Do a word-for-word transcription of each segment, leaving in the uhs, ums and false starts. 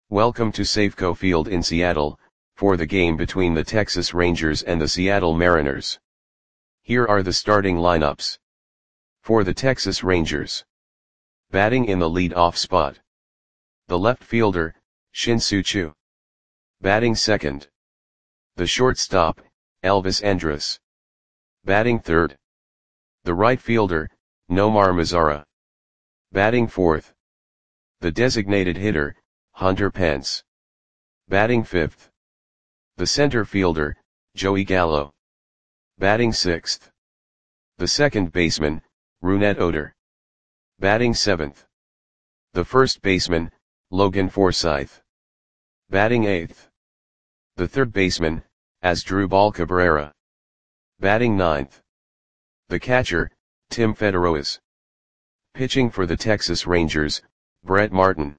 Welcome to Safeco Field in Seattle, for the game between the Texas Rangers and the Seattle Mariners. Here are the starting lineups. For the Texas Rangers. Batting in the lead-off spot. The left fielder, Shin-Soo Choo. Batting second. The shortstop, Elvis Andrus. Batting third. The right fielder, Nomar Mazara. Batting fourth. The designated hitter, Hunter Pence. Batting fifth. The center fielder, Joey Gallo. Batting sixth. The second baseman, Rougned Odor. Batting seventh. The first baseman, Logan Forsythe. Batting eighth. The third baseman, Asdrubal Cabrera. Batting ninth. The catcher, Tim Federowes. Pitching for the Texas Rangers, Brett Martin.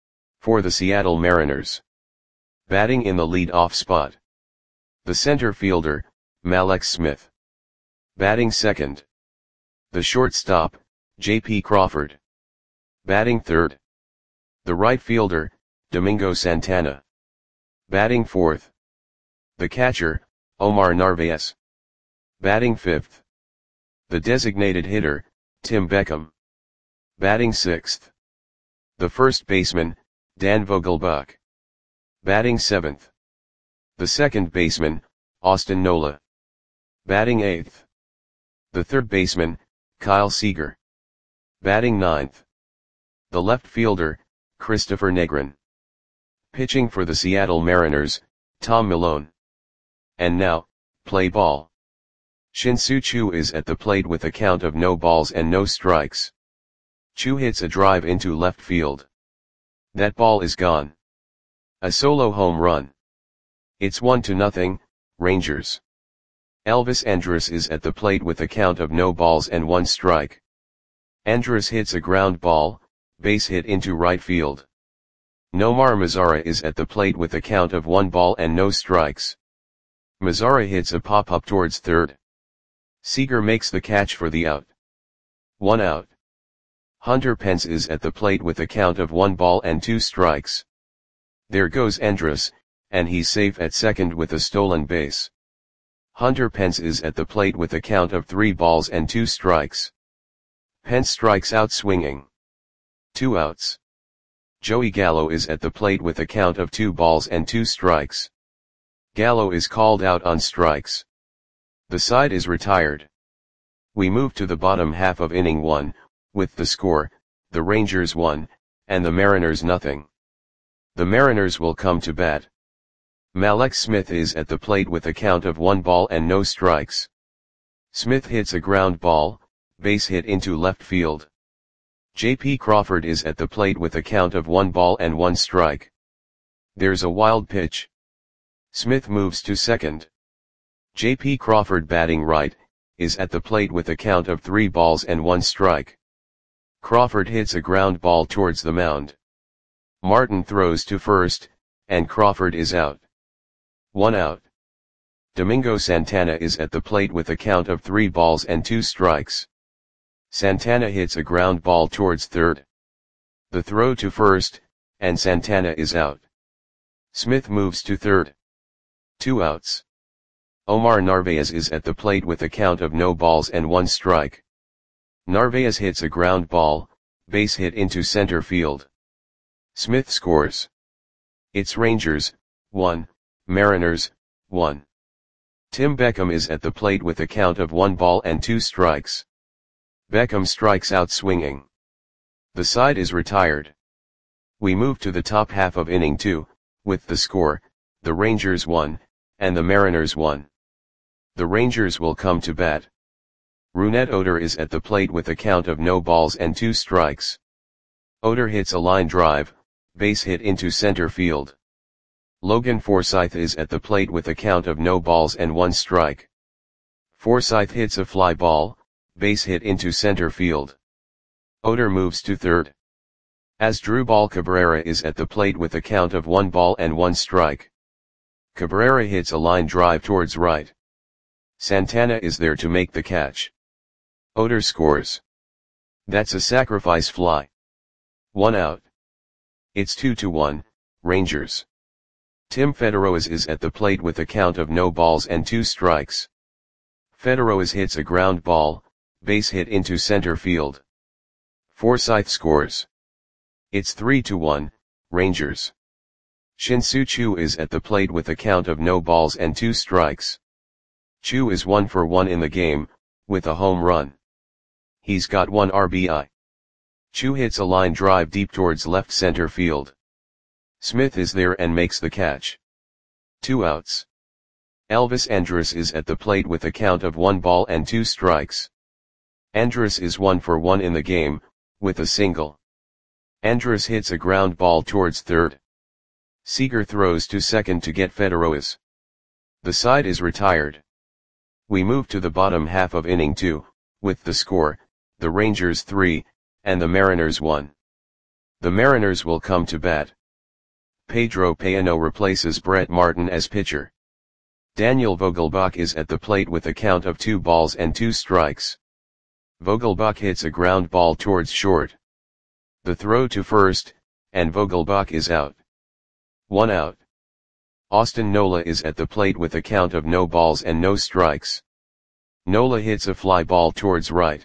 For the Seattle Mariners. Batting in the lead-off spot. The center fielder, Mallex Smith. Batting second. The shortstop, J P Crawford. Batting third. The right fielder, Domingo Santana. Batting fourth. The catcher, Omar Narvaez. Batting fifth. The designated hitter, Tim Beckham. Batting sixth. The first baseman, Dan Vogelbach. Batting seventh. The second baseman, Austin Nola. Batting eighth. The third baseman, Kyle Seager. Batting ninth. The left fielder, Christopher Negrin. Pitching for the Seattle Mariners, Tom Milone. And now, play ball. Shin-Soo Choo is at the plate with a count of no balls and no strikes. Choo hits a drive into left field. That ball is gone. A solo home run. It's one to nothing, Rangers. Elvis Andrus is at the plate with a count of no balls and one strike. Andrus hits a ground ball, base hit into right field. Nomar Mazara is at the plate with a count of one ball and no strikes. Mazara hits a pop-up towards third. Seager makes the catch for the out. One out. Hunter Pence is at the plate with a count of one ball and two strikes. There goes Andrus, and he's safe at second with a stolen base. Hunter Pence is at the plate with a count of three balls and two strikes. Pence strikes out swinging. Two outs. Joey Gallo is at the plate with a count of two balls and two strikes. Gallo is called out on strikes. The side is retired. We move to the bottom half of inning one, with the score, the Rangers one, and the Mariners nothing. The Mariners will come to bat. Mallex Smith is at the plate with a count of one ball and no strikes. Smith hits a ground ball, base hit into left field. J P Crawford is at the plate with a count of one ball and one strike. There's a wild pitch. Smith moves to second. J P Crawford, batting right, is at the plate with a count of three balls and one strike. Crawford hits a ground ball towards the mound. Martin throws to first, and Crawford is out. One out. Domingo Santana is at the plate with a count of three balls and two strikes. Santana hits a ground ball towards third. The throw to first, and Santana is out. Smith moves to third. Two outs. Omar Narvaez is at the plate with a count of no balls and one strike. Narvaez hits a ground ball, base hit into center field. Smith scores. It's Rangers, one, Mariners, one. Tim Beckham is at the plate with a count of one ball and two strikes. Beckham strikes out swinging. The side is retired. We move to the top half of inning two, with the score, the Rangers one, and the Mariners one. The Rangers will come to bat. Rougned Odor is at the plate with a count of no balls and two strikes. Odor hits a line drive, base hit into center field. Logan Forsythe is at the plate with a count of no balls and one strike. Forsythe hits a fly ball, base hit into center field. Odor moves to third. Asdrubal Cabrera is at the plate with a count of one ball and one strike. Cabrera hits a line drive towards right. Santana is there to make the catch. Odor scores. That's a sacrifice fly. One out. It's two to one, Rangers. Tim Federoas is at the plate with a count of no balls and two strikes. Federoas hits a ground ball, base hit into center field. Forsythe scores. It's three to one, Rangers. Shin-Soo Choo is at the plate with a count of no balls and two strikes. Choo is one for one in the game, with a home run. He's got one R B I. Choo hits a line drive deep towards left center field. Smith is there and makes the catch. Two outs. Elvis Andrus is at the plate with a count of one ball and two strikes. Andrus is one for one in the game, with a single. Andrus hits a ground ball towards third. Seager throws to second to get Federoas. The side is retired. We move to the bottom half of inning two, with the score, the Rangers three, and the Mariners one. The Mariners will come to bat. Pedro Payano replaces Brett Martin as pitcher. Daniel Vogelbach is at the plate with a count of two balls and two strikes. Vogelbach hits a ground ball towards short. The throw to first, and Vogelbach is out. One out. Austin Nola is at the plate with a count of no balls and no strikes. Nola hits a fly ball towards right.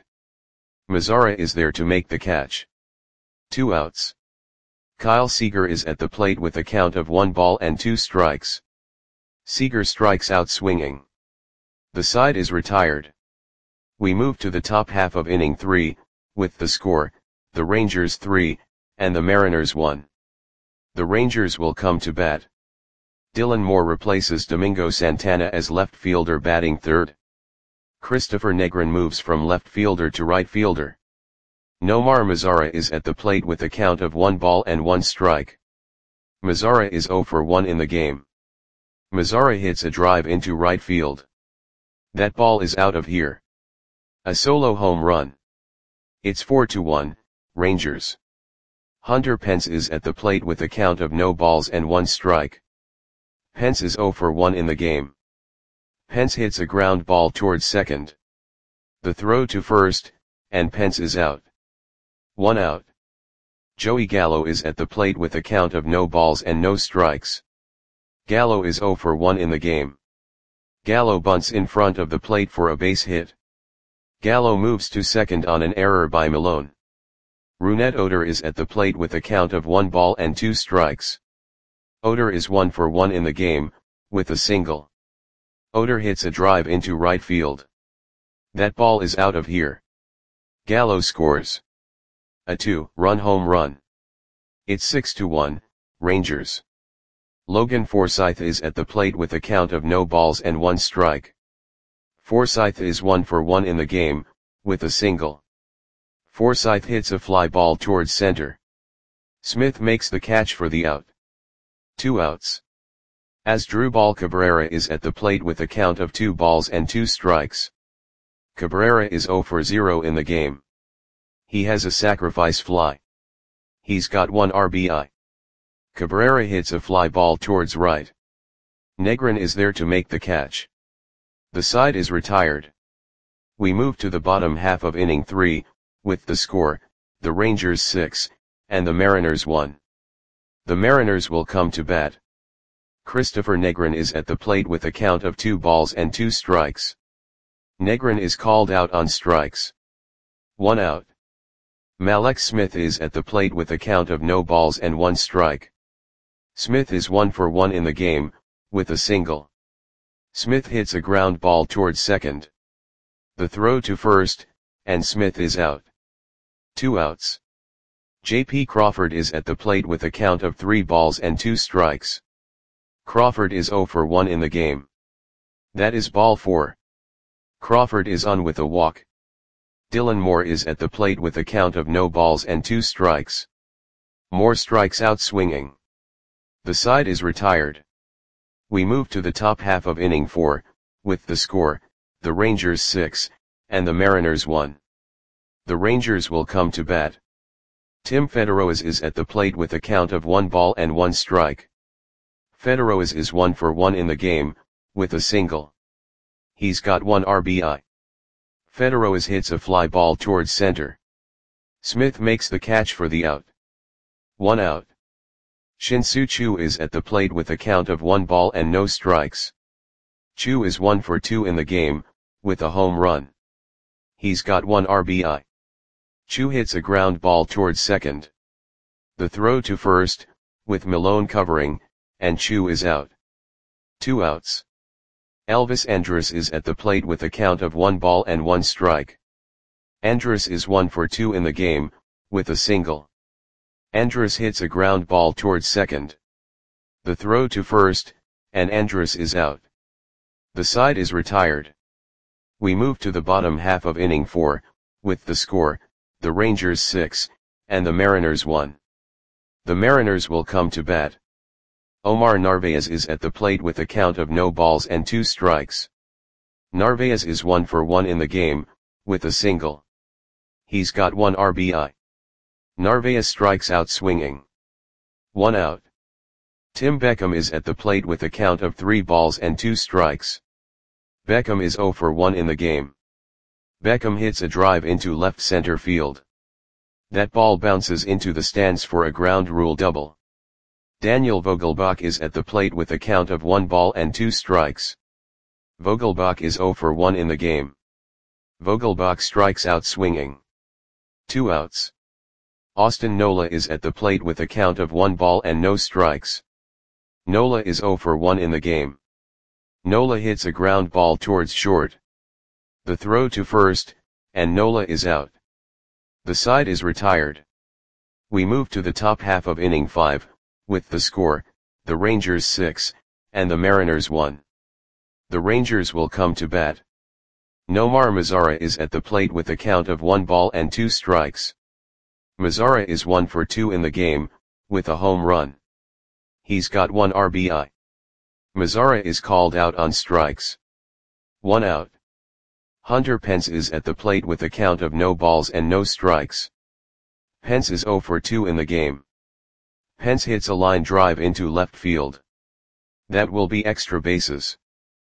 Mazara is there to make the catch. Two outs. Kyle Seager is at the plate with a count of one ball and two strikes. Seager strikes out swinging. The side is retired. We move to the top half of inning three, with the score, the Rangers three, and the Mariners one. The Rangers will come to bat. Dylan Moore replaces Domingo Santana as left fielder batting third. Christopher Negrin moves from left fielder to right fielder. Nomar Mazara is at the plate with a count of one ball and one strike. Mazara is zero for one in the game. Mazara hits a drive into right field. That ball is out of here. A solo home run. It's four to one, Rangers. Hunter Pence is at the plate with a count of no balls and one strike. Pence is zero for one in the game. Pence hits a ground ball towards second. The throw to first, and Pence is out. One out. Joey Gallo is at the plate with a count of no balls and no strikes. Gallo is zero for one in the game. Gallo bunts in front of the plate for a base hit. Gallo moves to second on an error by Malone. Rougned Odor is at the plate with a count of one ball and two strikes. Odor is one for one in the game, with a single. Odor hits a drive into right field. That ball is out of here. Gallo scores. A two-run home run. It's six to one, Rangers. Logan Forsythe is at the plate with a count of no balls and one strike. Forsythe is one for one in the game, with a single. Forsythe hits a fly ball towards center. Smith makes the catch for the out. Two outs. Asdrubal Cabrera is at the plate with a count of two balls and two strikes. Cabrera is zero for zero in the game. He has a sacrifice fly. He's got one R B I. Cabrera hits a fly ball towards right. Negrin is there to make the catch. The side is retired. We move to the bottom half of inning three, with the score, the Rangers six, and the Mariners one. The Mariners will come to bat. Christopher Negrin is at the plate with a count of two balls and two strikes. Negrin is called out on strikes. One out. Mallex Smith is at the plate with a count of no balls and one strike. Smith is one for one in the game, with a single. Smith hits a ground ball towards second. The throw to first, and Smith is out. Two outs. J P Crawford is at the plate with a count of three balls and two strikes. Crawford is zero for one in the game. That is ball four. Crawford is on with a walk. Dylan Moore is at the plate with a count of no balls and two strikes. Moore strikes out swinging. The side is retired. We move to the top half of inning four, with the score, the Rangers six, and the Mariners one. The Rangers will come to bat. Tim Federoas is at the plate with a count of one ball and one strike. Federoas is one for one in the game, with a single. He's got one R B I. Federoas hits a fly ball towards center. Smith makes the catch for the out. One out. Shin-Soo Choo is at the plate with a count of one ball and no strikes. Choo is one for two in the game, with a home run. He's got one R B I. Choo hits a ground ball towards second. The throw to first, with Malone covering, and Choo is out. Two outs. Elvis Andrus is at the plate with a count of one ball and one strike. Andrus is one for two in the game, with a single. Andrus hits a ground ball towards second. The throw to first, and Andrus is out. The side is retired. We move to the bottom half of inning four, with the score, the Rangers six, and the Mariners one. The Mariners will come to bat. Omar Narvaez is at the plate with a count of no balls and two strikes. Narvaez is one for one in the game, with a single. He's got one R B I. Narvaez strikes out swinging. One out. Tim Beckham is at the plate with a count of three balls and two strikes. Beckham is zero for one in the game. Beckham hits a drive into left center field. That ball bounces into the stands for a ground rule double. Daniel Vogelbach is at the plate with a count of one ball and two strikes. Vogelbach is zero for one in the game. Vogelbach strikes out swinging. Two outs. Austin Nola is at the plate with a count of one ball and no strikes. Nola is zero for one in the game. Nola hits a ground ball towards short. The throw to first, and Nola is out. The side is retired. We move to the top half of inning five, with the score, the Rangers six, and the Mariners one. The Rangers will come to bat. Nomar Mazara is at the plate with a count of one ball and two strikes. Mazara is one for two in the game, with a home run. He's got one R B I. Mazara is called out on strikes. One out. Hunter Pence is at the plate with a count of no balls and no strikes. Pence is zero for two in the game. Pence hits a line drive into left field. That will be extra bases.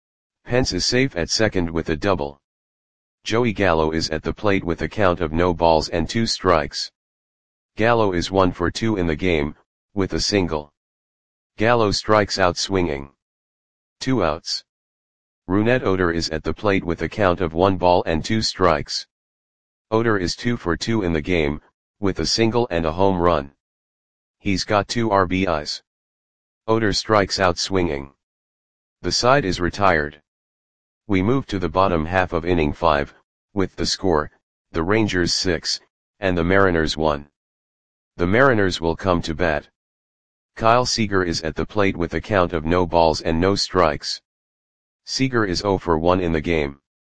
Pence is safe at second with a double. Joey Gallo is at the plate with a count of no balls and two strikes. Gallo is one for two in the game, with a single. Gallo strikes out swinging. Two outs. Rougned Odor is at the plate with a count of one ball and two strikes. Odor is two for two in the game, with a single and a home run. He's got two R B Is. Odor strikes out swinging. The side is retired. We move to the bottom half of inning five, with the score, the Rangers six, and the Mariners one. The Mariners will come to bat. Kyle Seager is at the plate with a count of no balls and no strikes. Seager is zero for one in the game.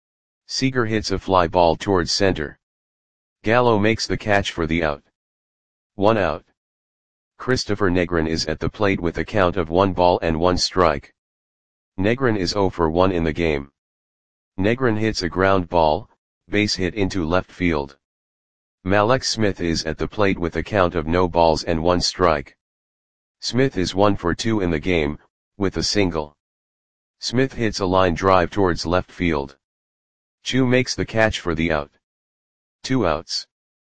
Seager hits a fly ball towards center. Gallo makes the catch for the out. One out. Christopher Negrin is at the plate with a count of one ball and one strike. Negrin is zero for one in the game. Negrin hits a ground ball, base hit into left field. Mallex Smith is at the plate with a count of no balls and one strike. Smith is one for two in the game, with a single. Smith hits a line drive towards left field. Choo makes the catch for the out. Two outs.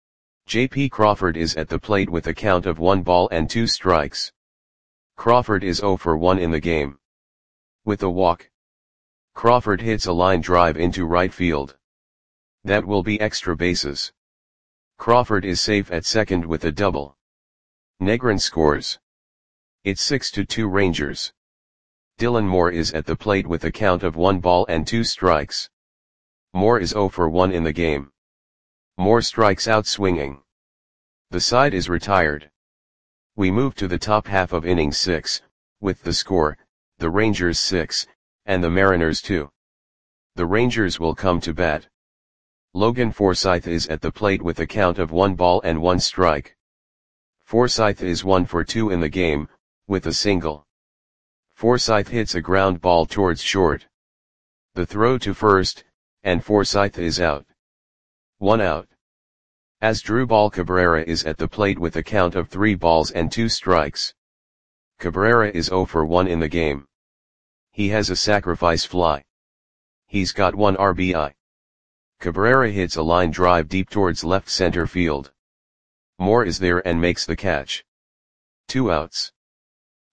J P Crawford is at the plate with a count of one ball and two strikes. Crawford is zero for one in the game. With a walk. Crawford hits a line drive into right field. That will be extra bases. Crawford is safe at second with a double. Negrin scores. It's six to two Rangers. Dylan Moore is at the plate with a count of one ball and two strikes. Moore is zero for one in the game. Moore strikes out swinging. The side is retired. We move to the top half of inning six, with the score, the Rangers six, and the Mariners two. The Rangers will come to bat. Logan Forsythe is at the plate with a count of one ball and one strike. Forsythe is one for two in the game, with a single. Forsythe hits a ground ball towards short. The throw to first, and Forsythe is out. One out. Asdrubal Cabrera is at the plate with a count of three balls and two strikes. Cabrera is zero for one in the game. He has a sacrifice fly. He's got one R B I. Cabrera hits a line drive deep towards left center field. Moore is there and makes the catch. Two outs.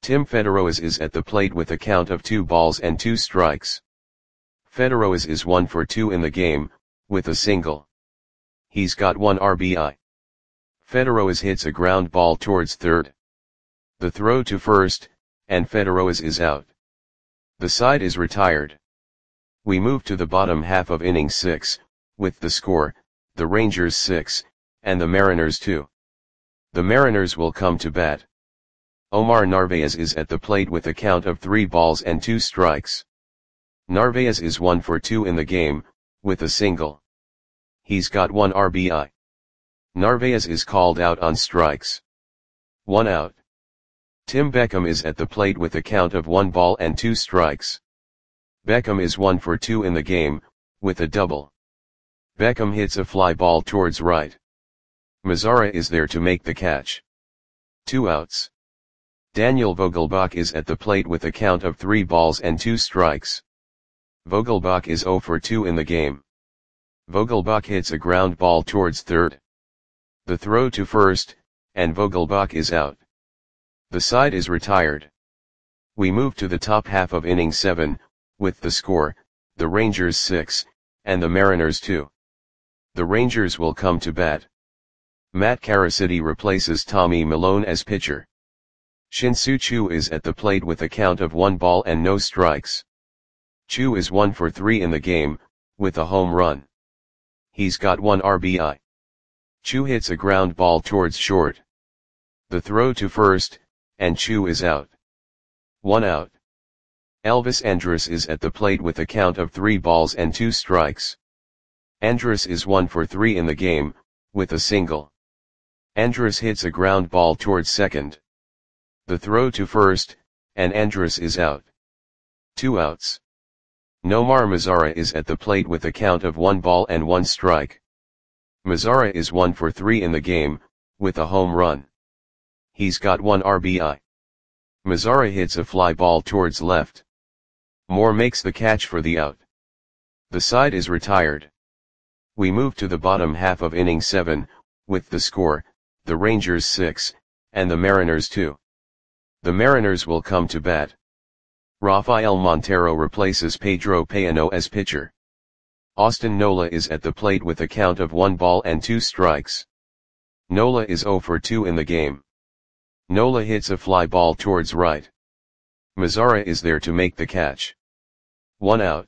Tim Federoas is at the plate with a count of two balls and two strikes. Federoas is one for two in the game, with a single. He's got one R B I. Federoas hits a ground ball towards third. The throw to first, and Federoas is out. The side is retired. We move to the bottom half of inning six, with the score, the Rangers six, and the Mariners two. The Mariners will come to bat. Omar Narvaez is at the plate with a count of three balls and two strikes. Narvaez is one for two in the game, with a single. He's got one R B I. Narvaez is called out on strikes. One out. Tim Beckham is at the plate with a count of one ball and two strikes. Beckham is one for two in the game, with a double. Beckham hits a fly ball towards right. Mazara is there to make the catch. Two outs. Daniel Vogelbach is at the plate with a count of three balls and two strikes. Vogelbach is zero for two in the game. Vogelbach hits a ground ball towards third. The throw to first, and Vogelbach is out. The side is retired. We move to the top half of inning seven, with the score, the Rangers six, and the Mariners two. The Rangers will come to bat. Matt Caracity replaces Tommy Milone as pitcher. Shin-Soo Choo is at the plate with a count of one ball and no strikes. Choo is one for three in the game, with a home run. He's got one R B I. Choo hits a ground ball towards short. The throw to first, and Choo is out. One out. Elvis Andrus is at the plate with a count of three balls and two strikes. Andrus is one for three in the game, with a single. Andrus hits a ground ball towards second. The throw to first, and Andrus is out. Two outs. Nomar Mazara is at the plate with a count of one ball and one strike. Mazara is one for three in the game, with a home run. He's got one R B I. Mazara hits a fly ball towards left. Moore makes the catch for the out. The side is retired. We move to the bottom half of inning seven, with the score, the Rangers six, and the Mariners two. The Mariners will come to bat. Rafael Montero replaces Pedro Payano as pitcher. Austin Nola is at the plate with a count of one ball and two strikes. Nola is zero for two in the game. Nola hits a fly ball towards right. Mazara is there to make the catch. One out.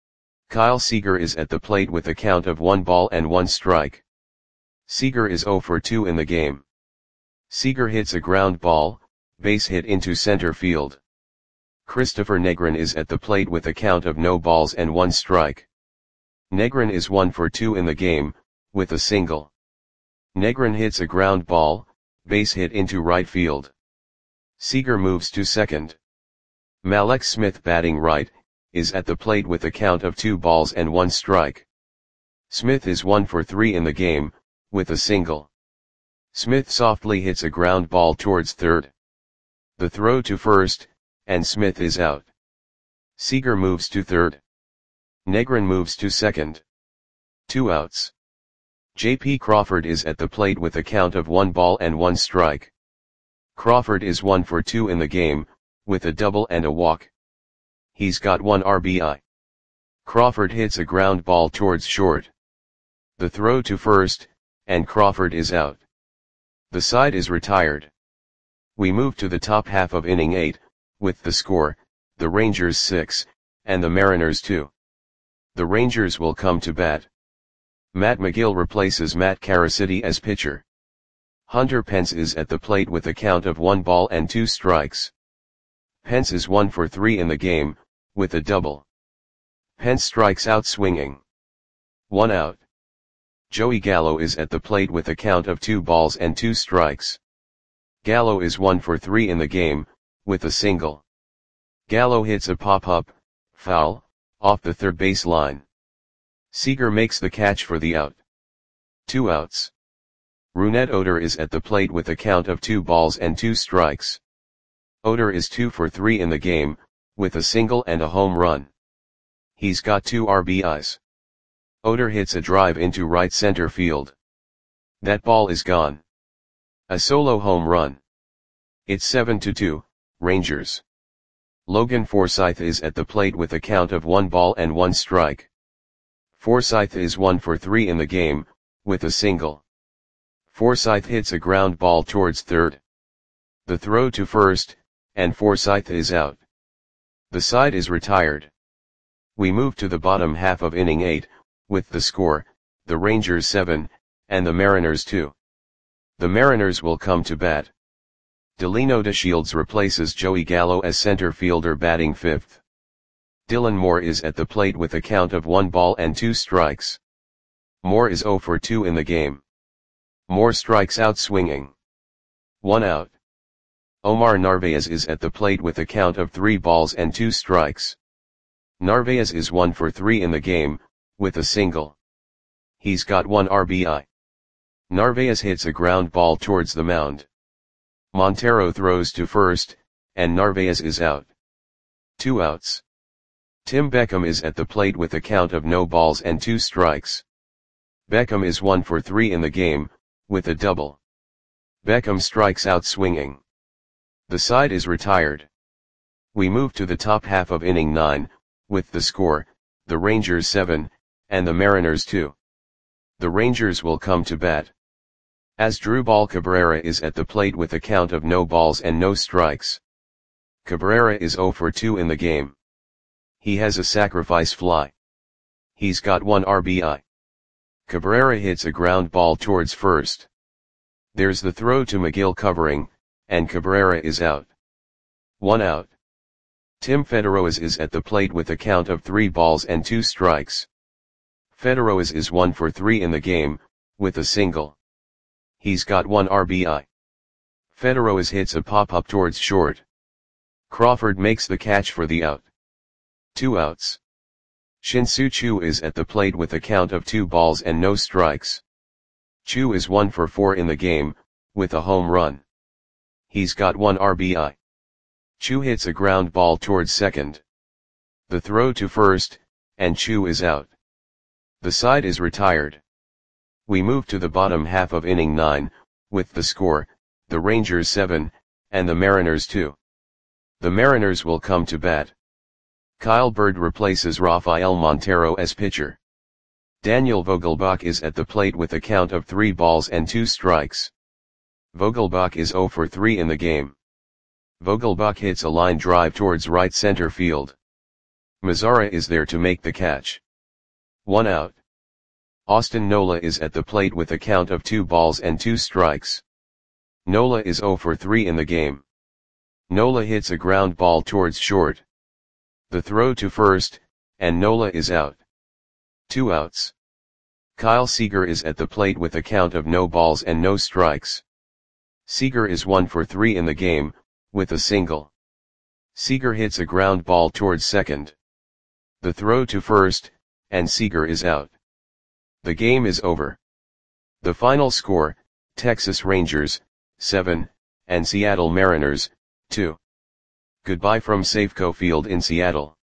Kyle Seager is at the plate with a count of one ball and one strike. Seager is zero for two in the game. Seager hits a ground ball, base hit into center field. Christopher Negrin is at the plate with a count of no balls and one strike. Negrin is one for two in the game, with a single. Negrin hits a ground ball, base hit into right field. Seager moves to second. Malek Smith, batting right, is at the plate with a count of two balls and one strike. Smith is one for three in the game, with a single. Smith softly hits a ground ball towards third. The throw to first, and Smith is out. Seager moves to third. Negrin moves to second. Two outs. J P Crawford is at the plate with a count of one ball and one strike. Crawford is one for two in the game, with a double and a walk. He's got one R B I. Crawford hits a ground ball towards short. The throw to first, and Crawford is out. The side is retired. We move to the top half of inning eight, with the score, the Rangers six, and the Mariners two. The Rangers will come to bat. Matt McGill replaces Matt Caracity as pitcher. Hunter Pence is at the plate with a count of one ball and two strikes. Pence is one for three in the game, with a double. Pence strikes out swinging. One out. Joey Gallo is at the plate with a count of two balls and two strikes. Gallo is one for three in the game, with a single. Gallo hits a pop-up, foul, off the third base line. Seager makes the catch for the out. Two outs. Rougned Odor is at the plate with a count of two balls and two strikes. Odor is two for three in the game, with a single and a home run. He's got two R B Is. Odor hits a drive into right center field. That ball is gone. A solo home run. It's seven to two, Rangers. Logan Forsythe is at the plate with a count of one ball and one strike. Forsythe is one for three in the game, with a single. Forsythe hits a ground ball towards third. The throw to first, and Forsythe is out. The side is retired. We move to the bottom half of inning eight, with the score, the Rangers seven, and the Mariners two. The Mariners will come to bat. Delino DeShields replaces Joey Gallo as center fielder batting fifth. Dylan Moore is at the plate with a count of one ball and two strikes. Moore is zero for two in the game. Moore strikes out swinging. One out. Omar Narvaez is at the plate with a count of three balls and two strikes. Narvaez is one for three in the game, with a single. He's got one R B I. Narvaez hits a ground ball towards the mound. Montero throws to first, and Narvaez is out. Two outs. Tim Beckham is at the plate with a count of no balls and two strikes. Beckham is one for three in the game, with a double. Beckham strikes out swinging. The side is retired. We move to the top half of inning nine, with the score, the Rangers seven, and the Mariners two. The Rangers will come to bat. Asdrubal Cabrera is at the plate with a count of no balls and no strikes. Cabrera is zero for two in the game. He has a sacrifice fly. He's got one R B I. Cabrera hits a ground ball towards first. There's the throw to McGill covering, and Cabrera is out. One out. Tim Federoez is at the plate with a count of three balls and two strikes. Federoez is one for three in the game, with a single. He's got one R B I. Federoez hits a pop-up towards short. Crawford makes the catch for the out. Two outs. Shin-Soo Choo is at the plate with a count of two balls and no strikes. Choo is one for four in the game, with a home run. He's got one R B I. Choo hits a ground ball towards second. The throw to first, and Choo is out. The side is retired. We move to the bottom half of inning nine, with the score, the Rangers seven, and the Mariners two. The Mariners will come to bat. Kyle Bird replaces Rafael Montero as pitcher. Daniel Vogelbach is at the plate with a count of three balls and two strikes. Vogelbach is zero for three in the game. Vogelbach hits a line drive towards right center field. Mazara is there to make the catch. One out. Austin Nola is at the plate with a count of two balls and two strikes. Nola is zero for three in the game. Nola hits a ground ball towards short. The throw to first, and Nola is out. Two outs. Kyle Seager is at the plate with a count of no balls and no strikes. Seager is one for three in the game, with a single. Seager hits a ground ball towards second. The throw to first, and Seager is out. The game is over. The final score, Texas Rangers, seven, and Seattle Mariners, two. Goodbye from Safeco Field in Seattle.